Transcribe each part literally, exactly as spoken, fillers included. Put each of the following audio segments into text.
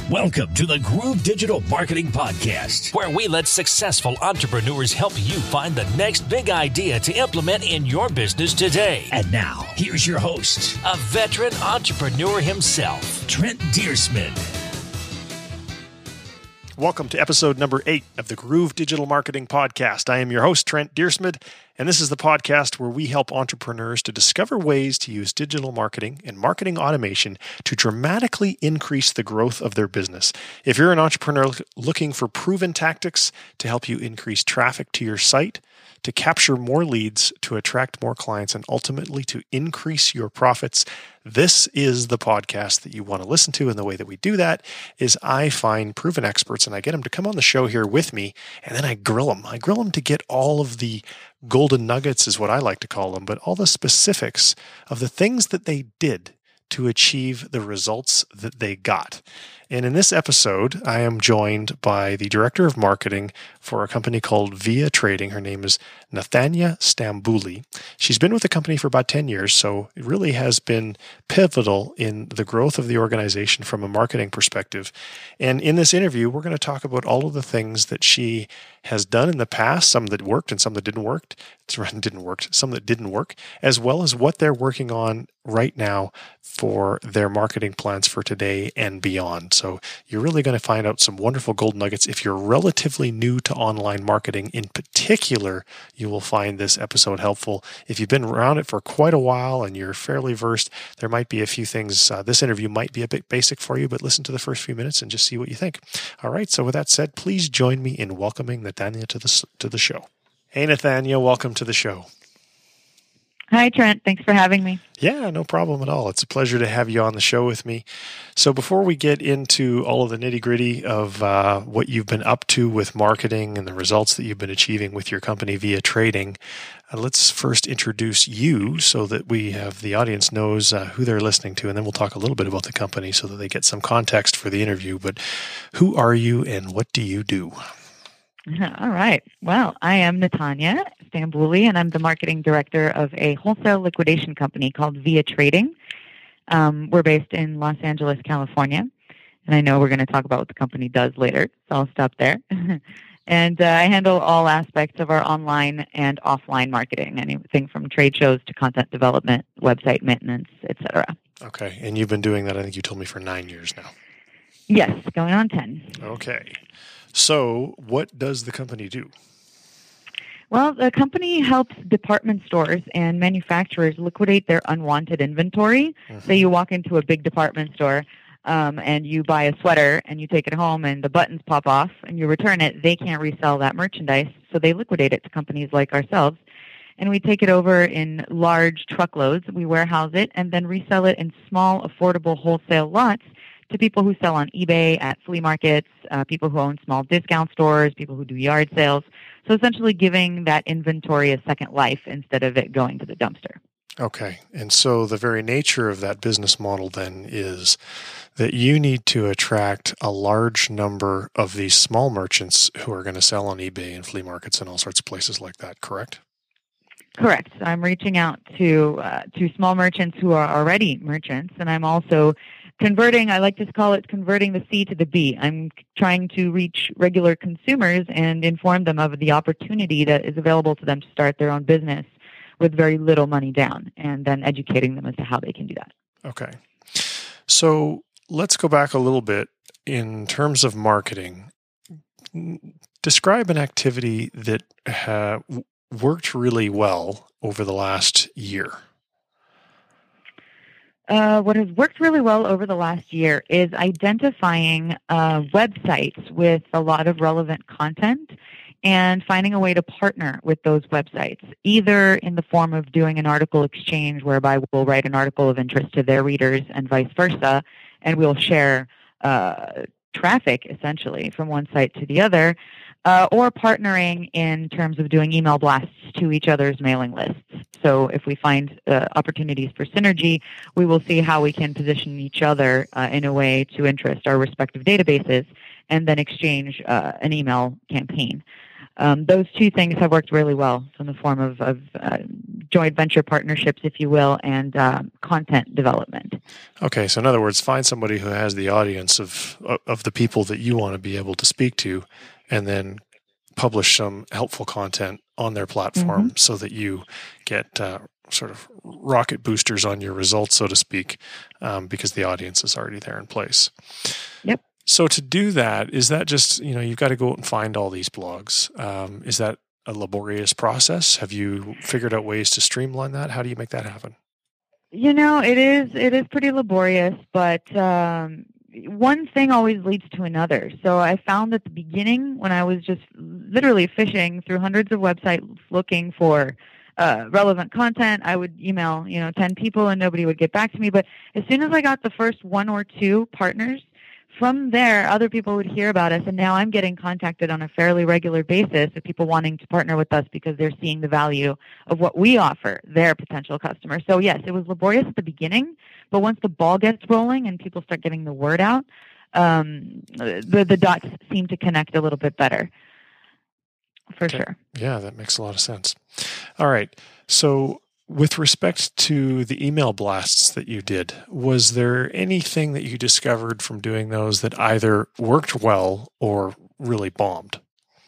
Welcome to the Groove Digital Marketing Podcast, where we let successful entrepreneurs help you find the next big idea to implement in your business today. And now, here's your host, a veteran entrepreneur himself, Trent Deersmid. Welcome to episode number eight of the Groove Digital Marketing Podcast. I am your host, Trent Deersmid, and this is the podcast where we help entrepreneurs to discover ways to use digital marketing and marketing automation to dramatically increase the growth of their business. If you're an entrepreneur looking for proven tactics to help you increase traffic to your site, to capture more leads, to attract more clients, and ultimately to increase your profits, this is the podcast that you want to listen to. And the way that we do that is I find proven experts and I get them to come on the show here with me, and then I grill them. I grill them to get all of the golden nuggets, is what I like to call them, but all the specifics of the things that they did to achieve the results that they got. And in this episode, I am joined by the director of marketing for a company called Via Trading. Her name is Nathania Stambouli. She's been with the company for about ten years, so it really has been pivotal in the growth of the organization from a marketing perspective. And in this interview, we're going to talk about all of the things that she has done in the past, some that worked and some that didn't work, didn't work, some that didn't work, as well as what they're working on right now for their marketing plans for today and beyond. So you're really going to find out some wonderful gold nuggets. If you're relatively new to online marketing in particular, you will find this episode helpful. If you've been around it for quite a while and you're fairly versed, there might be a few things. Uh, this interview might be a bit basic for you, but listen to the first few minutes and just see what you think. All right. So with that said, please join me in welcoming Nathania to the, to the show. Hey, Nathania, welcome to the show. Hi, Trent. Thanks for having me. Yeah, no problem at all. It's a pleasure to have you on the show with me. So before we get into all of the nitty-gritty of uh, what you've been up to with marketing and the results that you've been achieving with your company Via Trading, uh, let's first introduce you so that we have the audience knows uh, who they're listening to, and then we'll talk a little bit about the company so that they get some context for the interview. But who are you and what do you do? All right. Well, I am Nathania Stambouli, and I'm the marketing director of a wholesale liquidation company called Via Trading. Um, we're based in Los Angeles, California, and I know we're going to talk about what the company does later, so I'll stop there. And uh, I handle all aspects of our online and offline marketing, anything from trade shows to content development, website maintenance, et cetera. Okay. And you've been doing that, I think you told me, for nine years now. Yes, going on ten. Okay. So what does the company do? Well, the company helps department stores and manufacturers liquidate their unwanted inventory. Mm-hmm. So you walk into a big department store um, and you buy a sweater and you take it home and the buttons pop off and you return it. They can't resell that merchandise, so they liquidate it to companies like ourselves. And we take it over in large truckloads. We warehouse it and then resell it in small, affordable wholesale lots to people who sell on eBay, at flea markets, uh, people who own small discount stores, people who do yard sales. So essentially giving that inventory a second life instead of it going to the dumpster. Okay. And so the very nature of that business model then is that you need to attract a large number of these small merchants who are going to sell on eBay and flea markets and all sorts of places like that, correct? Correct. I'm reaching out to uh, to small merchants who are already merchants, and I'm also converting, I like to call it converting the C to the B. I'm trying to reach regular consumers and inform them of the opportunity that is available to them to start their own business with very little money down, and then educating them as to how they can do that. Okay. So let's go back a little bit in terms of marketing. Describe an activity that uh, worked really well over the last year. Uh, what has worked really well over the last year is identifying uh, websites with a lot of relevant content and finding a way to partner with those websites, either in the form of doing an article exchange whereby we'll write an article of interest to their readers and vice versa, and we'll share uh, traffic essentially from one site to the other, uh, or partnering in terms of doing email blasts to each other's mailing lists. So if we find uh, opportunities for synergy, we will see how we can position each other uh, in a way to interest our respective databases and then exchange uh, an email campaign. um, those two things have worked really well in the form of, of uh, joint venture partnerships, if you will, and uh, content development. Okay, so in other words, find somebody who has the audience of of the people that you want to be able to speak to, and then publish some helpful content on their platform mm-hmm. so that you get uh, sort of rocket boosters on your results, so to speak, um, because the audience is already there in place. Yep. So to do that, is that just, you know, you've got to go out and find all these blogs. Um, is that a laborious process? Have you figured out ways to streamline that? How do you make that happen? You know, it is it is pretty laborious, but um, one thing always leads to another. So I found at the beginning, when I was just literally fishing through hundreds of websites looking for uh, relevant content, I would email, you know, ten people and nobody would get back to me. But as soon as I got the first one or two partners, from there, other people would hear about us, and now I'm getting contacted on a fairly regular basis of people wanting to partner with us because they're seeing the value of what we offer their potential customers. So yes, it was laborious at the beginning, but once the ball gets rolling and people start getting the word out, um, the, the dots seem to connect a little bit better, for okay. sure. Yeah, that makes a lot of sense. All right, so with respect to the email blasts that you did, was there anything that you discovered from doing those that either worked well or really bombed?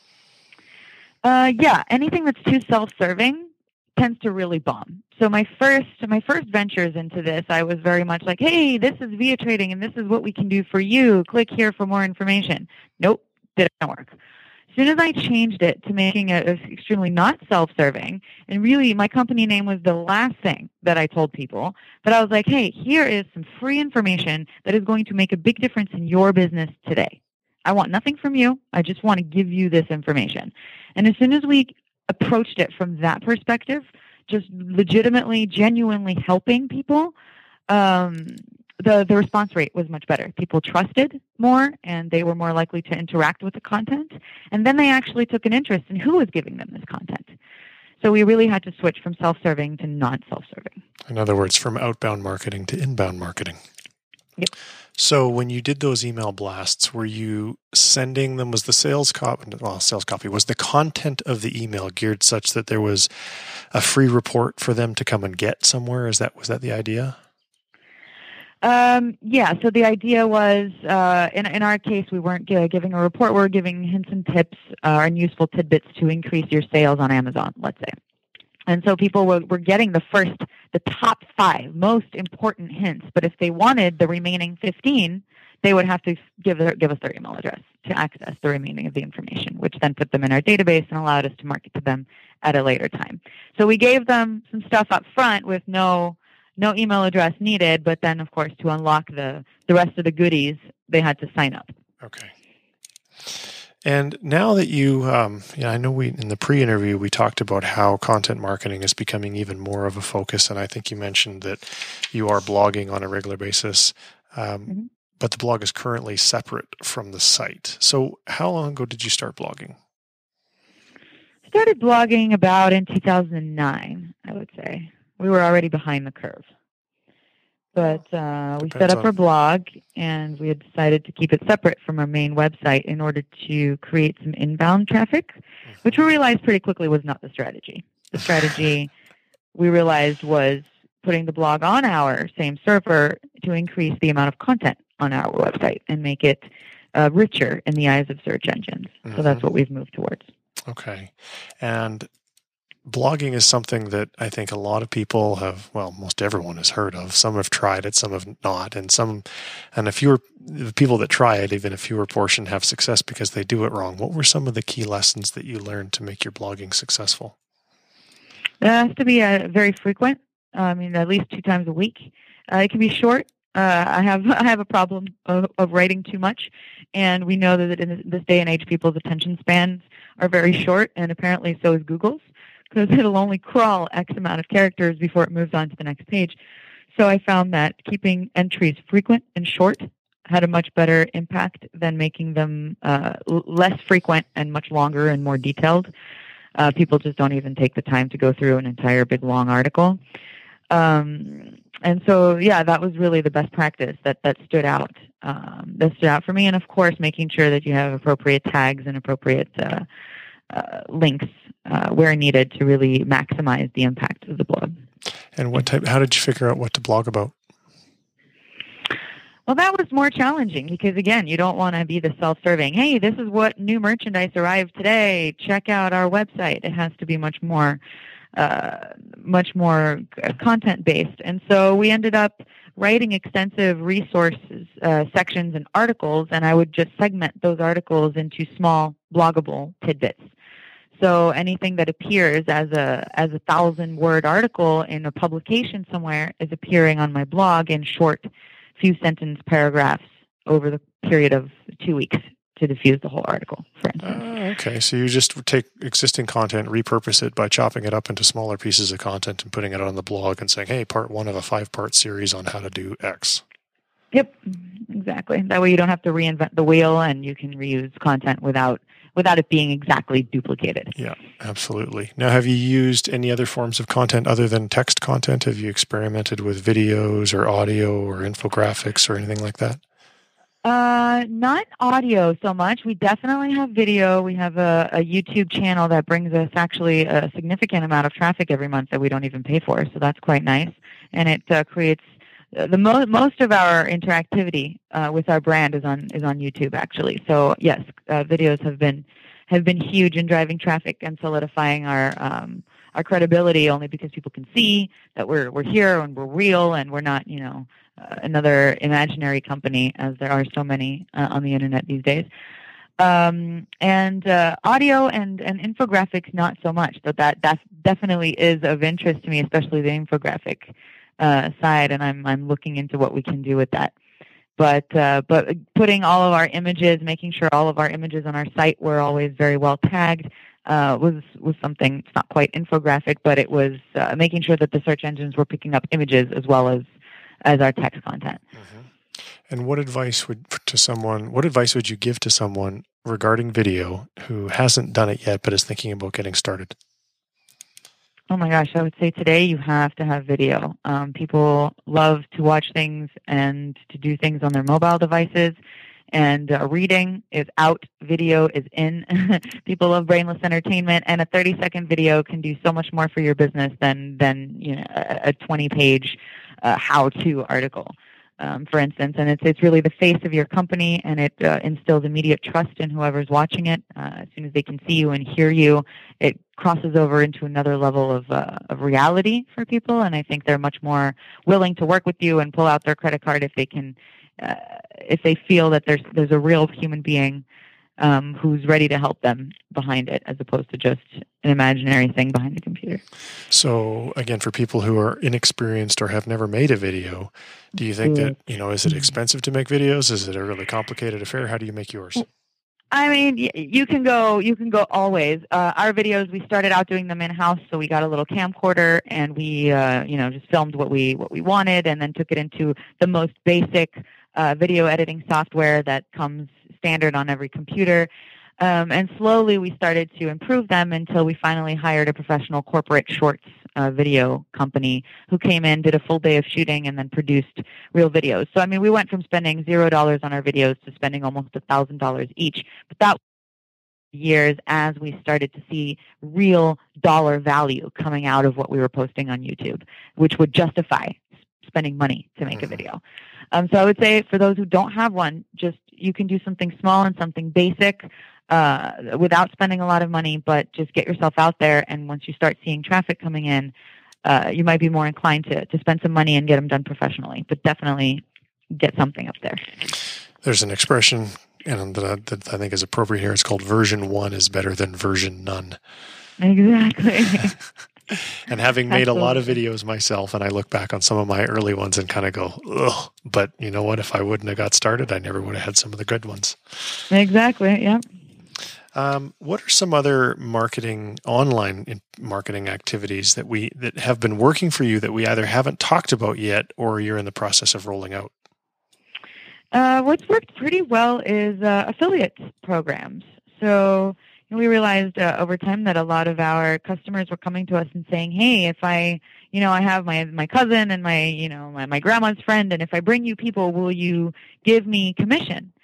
Uh, yeah, anything that's too self-serving tends to really bomb. So my first my first ventures into this, I was very much like, hey, this is Via Trading and this is what we can do for you. Click here for more information. Nope, didn't work. As soon as I changed it to making it extremely not self-serving, and really my company name was the last thing that I told people, but I was like, hey, here is some free information that is going to make a big difference in your business today. I want nothing from you. I just want to give you this information. And as soon as we approached it from that perspective, just legitimately, genuinely helping people, um, the, the response rate was much better. People trusted more, and they were more likely to interact with the content. And then they actually took an interest in who was giving them this content. So we really had to switch from self-serving to not self-serving. In other words, from outbound marketing to inbound marketing. Yep. So when you did those email blasts, were you sending them, was the sales copy, well, sales copy, was the content of the email geared such that there was a free report for them to come and get somewhere? Is that, was that the idea? Um, yeah, so the idea was, uh, in, in our case, we weren't uh, giving a report, we were giving hints and tips uh, and useful tidbits to increase your sales on Amazon, let's say. And so people were, were getting the first, the top five most important hints, but if they wanted the remaining fifteen, they would have to give, their, give us their email address to access the remaining of the information, which then put them in our database and allowed us to market to them at a later time. So we gave them some stuff up front with no no email address needed, but then, of course, to unlock the, the rest of the goodies, they had to sign up. Okay. And now that you, um, yeah, I know we in the pre-interview we talked about how content marketing is becoming even more of a focus, and I think you mentioned that you are blogging on a regular basis, um, mm-hmm. but the blog is currently separate from the site. So how long ago did you start blogging? I started blogging about in two thousand nine, I would say. We were already behind the curve. But uh, we set up our blog, and we had decided to keep it separate from our main website in order to create some inbound traffic, which we realized pretty quickly was not the strategy. The strategy we realized was putting the blog on our same server to increase the amount of content on our website and make it uh, richer in the eyes of search engines. Mm-hmm. So that's what we've moved towards. Okay. And blogging is something that I think a lot of people have, well, most everyone has heard of. Some have tried it, some have not, and some, and a fewer, the people that try it, even a fewer portion have success because they do it wrong. What were some of the key lessons that you learned to make your blogging successful? It has to be uh, very frequent. I mean, at least two times a week. Uh, it can be short. Uh, I have I have a problem of, of writing too much, and we know that in this day and age, people's attention spans are very short, and apparently so is Google's, because it'll only crawl X amount of characters before it moves on to the next page. So I found that keeping entries frequent and short had a much better impact than making them uh, l- less frequent and much longer and more detailed. Uh, people just don't even take the time to go through an entire big long article. Um, and so, yeah, that was really the best practice that, that stood out. Um, that stood out for me. And, of course, making sure that you have appropriate tags and appropriate uh, uh, links uh, where needed to really maximize the impact of the blog. And what type? How did you figure out what to blog about? Well, that was more challenging because, again, you don't want to be the self-serving, hey, this is what new merchandise arrived today. Check out our website. It has to be much more uh, much more content-based. And so we ended up writing extensive resources, uh, sections, and articles, and I would just segment those articles into small, bloggable tidbits. So anything that appears as a as a thousand-word article in a publication somewhere is appearing on my blog in short few sentence paragraphs over the period of two weeks to diffuse the whole article, for instance. Uh, okay, so you just take existing content, repurpose it by chopping it up into smaller pieces of content and putting it on the blog and saying, hey, part one of a five-part series on how to do X. Yep, exactly. That way you don't have to reinvent the wheel and you can reuse content without without it being exactly duplicated. Yeah, absolutely. Now, have you used any other forms of content other than text content? Have you experimented with videos or audio or infographics or anything like that? Uh, not audio so much. We definitely have video. We have a, a YouTube channel that brings us actually a significant amount of traffic every month that we don't even pay for, so that's quite nice. And it uh, creates the mo- most of our interactivity uh, with our brand is on is on YouTube, actually. So yes, uh, videos have been have been huge in driving traffic and solidifying our um, our credibility. Only because people can see that we're we're here and we're real and we're not, you know, uh, another imaginary company, as there are so many uh, on the internet these days. Um, and uh, audio and, and infographics, not so much. So that that definitely is of interest to me, especially the infographic Uh, side, and I'm I'm looking into what we can do with that. But uh, but putting all of our images, making sure all of our images on our site were always very well tagged, uh, was was something. It's not quite infographic, but it was uh, making sure that the search engines were picking up images as well as as our text content. Mm-hmm. And what advice would to someone? What advice would you give to someone regarding video who hasn't done it yet but is thinking about getting started? Oh my gosh, I would say today you have to have video. Um, people love to watch things and to do things on their mobile devices, and uh, reading is out, video is in. People love brainless entertainment, and a thirty-second video can do so much more for your business than, than you know, a twenty-page uh, how-to article. Um, for instance, and it's it's really the face of your company, and it uh, instills immediate trust in whoever's watching it. Uh, as soon as they can see you and hear you, it crosses over into another level of uh, of reality for people, and I think they're much more willing to work with you and pull out their credit card if they can, uh, if they feel that there's there's a real human being um, who's ready to help them behind it, as opposed to just an imaginary thing behind the computer. So again, for people who are inexperienced or have never made a video, do you think that, you know, is it expensive to make videos? Is it a really complicated affair? How do you make yours? I mean, you can go, you can go always. Uh, our videos, we started out doing them in-house, so we got a little camcorder and we, uh, you know, just filmed what we what we wanted, and then took it into the most basic uh, video editing software that comes standard on every computer. Um, and slowly we started to improve them until we finally hired a professional corporate shorts uh, video company who came in, did a full day of shooting, and then produced real videos. So, I mean, we went from spending zero dollars on our videos to spending almost a thousand dollars each. But that was years as we started to see real dollar value coming out of what we were posting on YouTube, which would justify spending money to make a video. Um, so I would say for those who don't have one, just you can do something small and something basic. Uh, without spending a lot of money, but just get yourself out there, and once you start seeing traffic coming in, uh, you might be more inclined to, to spend some money and get them done professionally, but definitely get something up there. There's an expression and that, that I think is appropriate here. It's called version one is better than version none. Exactly. And having made Absolutely. a lot of videos myself, and I look back on some of my early ones and kind of go, ugh, but you know what? If I wouldn't have got started, I never would have had some of the good ones. Exactly, yeah. Um, what are some other marketing, online marketing activities that we that have been working for you that we either haven't talked about yet or you're in the process of rolling out? Uh, what's worked pretty well is uh, affiliate programs. So you know, we realized uh, over time that a lot of our customers were coming to us and saying, "Hey, if I, you know, I have my my cousin and my, you know, my, my grandma's friend, and if I bring you people, will you give me commission?"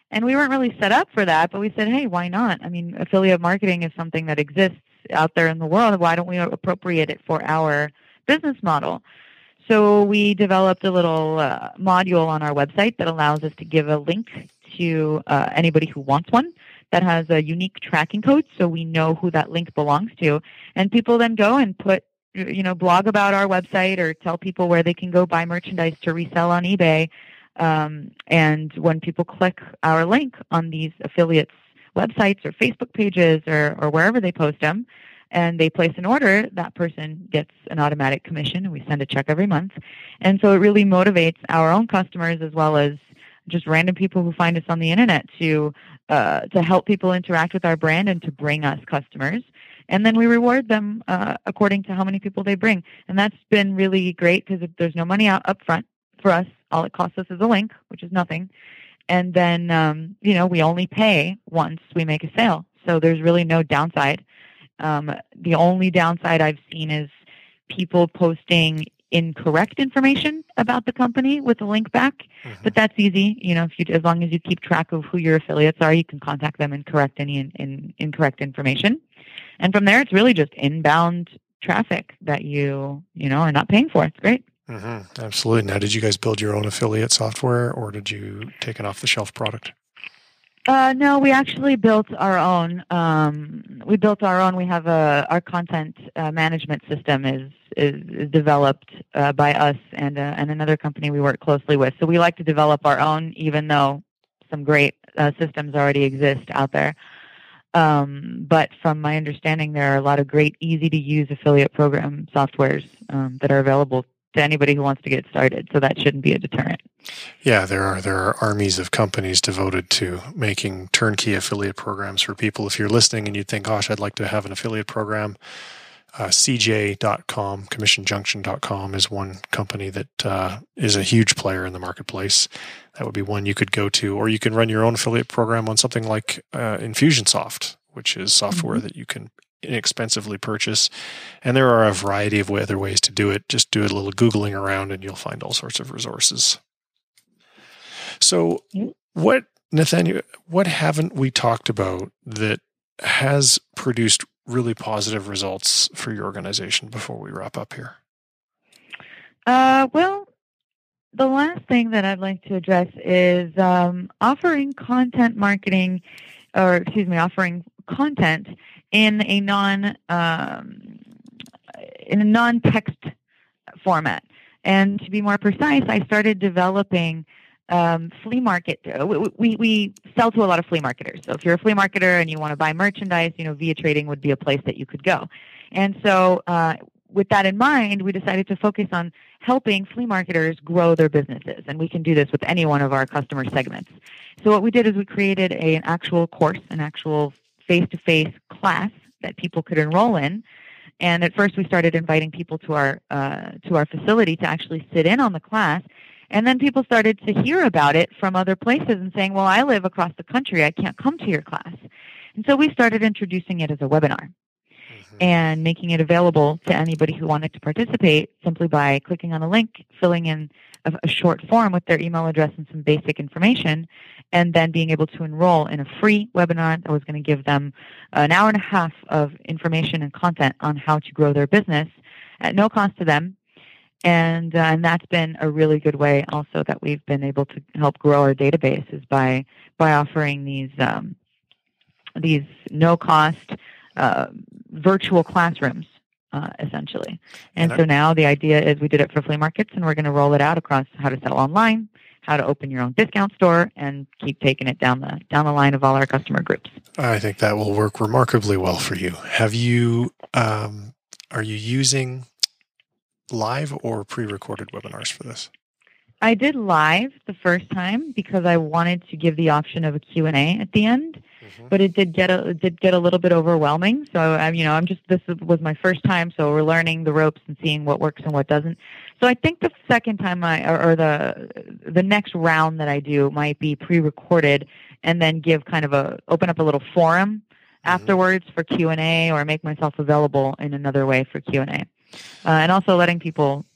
And we weren't really set up for that, but we said, hey, why not? I mean, affiliate marketing is something that exists out there in the world. Why don't we appropriate it for our business model? So we developed a little uh, module on our website that allows us to give a link to uh, anybody who wants one that has a unique tracking code, so we know who that link belongs to. And people then go and put, you know, blog about our website or tell people where they can go buy merchandise to resell on eBay. Um, and when people click our link on these affiliates' websites or Facebook pages or, or wherever they post them, and they place an order, that person gets an automatic commission, and we send a check every month. And so it really motivates our own customers as well as just random people who find us on the internet to uh, to help people interact with our brand and to bring us customers. And then we reward them uh, according to how many people they bring. And that's been really great because there's no money out up front for us. All it costs us is a link, which is nothing. And then, um, you know, we only pay once we make a sale. So there's really no downside. Um, the only downside I've seen is people posting incorrect information about the company with a link back, mm-hmm. but that's easy. You know, if you, as long as you keep track of who your affiliates are, you can contact them and correct any in, in, incorrect information. And from there, it's really just inbound traffic that you, you know, are not paying for. It's great. Mm-hmm. Absolutely. Now, did you guys build your own affiliate software, or did you take an off-the-shelf product? Uh, no, we actually built our own. Um, we built our own. We have a our content uh, management system is is, is developed uh, by us and uh, and another company we work closely with. So we like to develop our own, even though some great uh, systems already exist out there. Um, but from my understanding, there are a lot of great, easy to use affiliate program softwares um, that are available to anybody who wants to get started. So that shouldn't be a deterrent. Yeah, there are there are armies of companies devoted to making turnkey affiliate programs for people. If you're listening and you think, gosh, I'd like to have an affiliate program, uh, C J dot com, commission junction dot com is one company that uh, is a huge player in the marketplace. That would be one you could go to, or you can run your own affiliate program on something like uh, Infusionsoft, which is software mm-hmm. that you can inexpensively purchase. And there are a variety of other ways to do it. Just do a little Googling around and you'll find all sorts of resources. So what, Nathaniel, what haven't we talked about that has produced really positive results for your organization before we wrap up here? Uh, well, the last thing that I'd like to address is um, offering content marketing, or excuse me, offering content in a non um, in a non-text format. And to be more precise, I started developing um, flea market. We, we we sell to a lot of flea marketers. So if you're a flea marketer and you want to buy merchandise, you know, Via Trading would be a place that you could go. And so uh, with that in mind, we decided to focus on helping flea marketers grow their businesses. And we can do this with any one of our customer segments. So what we did is we created a, an actual course, an actual face-to-face class that people could enroll in. And at first, we started inviting people to our uh, to our facility to actually sit in on the class. And then people started to hear about it from other places and saying, well, I live across the country. I can't come to your class. And so we started introducing it as a webinar mm-hmm. and making it available to anybody who wanted to participate simply by clicking on a link, filling in a, a short form with their email address and some basic information, and then being able to enroll in a free webinar that was going to give them an hour and a half of information and content on how to grow their business at no cost to them. And, uh, and that's been a really good way also that we've been able to help grow our database is by, by offering these, um, these no-cost uh, virtual classrooms, uh, essentially. And, and so now the idea is we did it for flea markets, and we're going to roll it out across how to sell online, how to open your own discount store, and keep taking it down the down the line of all our customer groups. I think that will work remarkably well for you. Have you, um, are you using live or pre-recorded webinars for this? I did live the first time because I wanted to give the option of a Q and A at the end, mm-hmm. but it did get a it did get a little bit overwhelming. So I'm you know I'm just this was my first time, so we're learning the ropes and seeing what works and what doesn't. So I think the second time I or, or the the next round that I do might be pre-recorded and then give kind of a open up a little forum mm-hmm. afterwards for Q and A, or make myself available in another way for Q and A, uh, and also letting people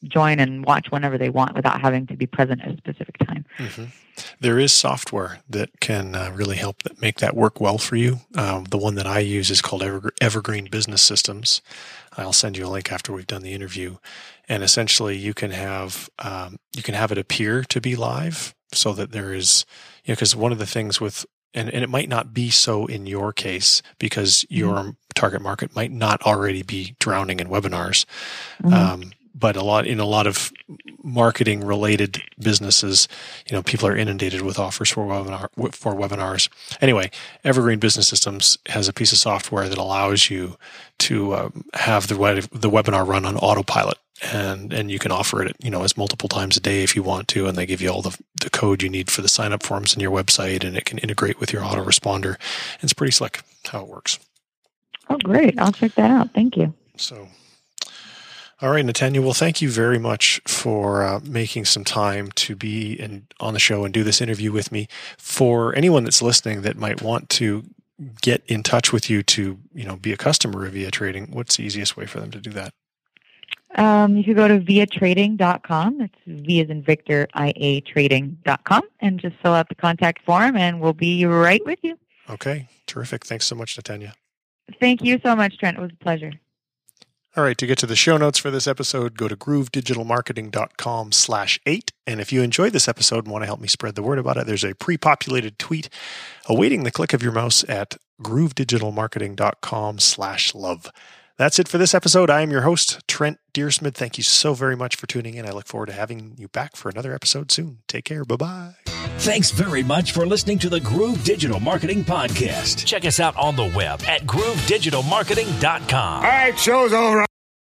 join and watch whenever they want without having to be present at a specific time. Mm-hmm. There is software that can uh, really help that make that work well for you. Um, the one that I use is called Ever- Evergreen Business Systems. I'll send you a link after we've done the interview. And essentially, you can have um, you can have it appear to be live, so that there is, you know, because one of the things with and, and it might not be so in your case because your mm-hmm. target market might not already be drowning in webinars. Mm-hmm. Um, But a lot in a lot of marketing related businesses, you know, people are inundated with offers for webinar for webinars. Anyway, Evergreen Business Systems has a piece of software that allows you to um, have the web, the webinar run on autopilot, and and you can offer it, you know, as multiple times a day if you want to, and they give you all the the code you need for the sign up forms in your website, and it can integrate with your autoresponder. It's pretty slick how it works. Oh, great! I'll check that out. Thank you. So. All right, Natanya, well, thank you very much for uh, making some time to be in, on the show and do this interview with me. For anyone that's listening that might want to get in touch with you to, you know, be a customer of Via Trading, what's the easiest way for them to do that? Um, you could go to via trading dot com. That's V as in Victor, I A trading dot com, and just fill out the contact form, and we'll be right with you. Okay, terrific. Thanks so much, Natanya. Thank you so much, Trent. It was a pleasure. All right, to get to the show notes for this episode, go to groove digital marketing dot com slash eight. And if you enjoyed this episode and want to help me spread the word about it, there's a pre-populated tweet awaiting the click of your mouse at groove digital marketing dot com slash love. That's it for this episode. I am your host, Trent Deersmith. Thank you so very much for tuning in. I look forward to having you back for another episode soon. Take care. Bye-bye. Thanks very much for listening to the Groove Digital Marketing Podcast. Check us out on the web at groove digital marketing dot com. All right, show's over.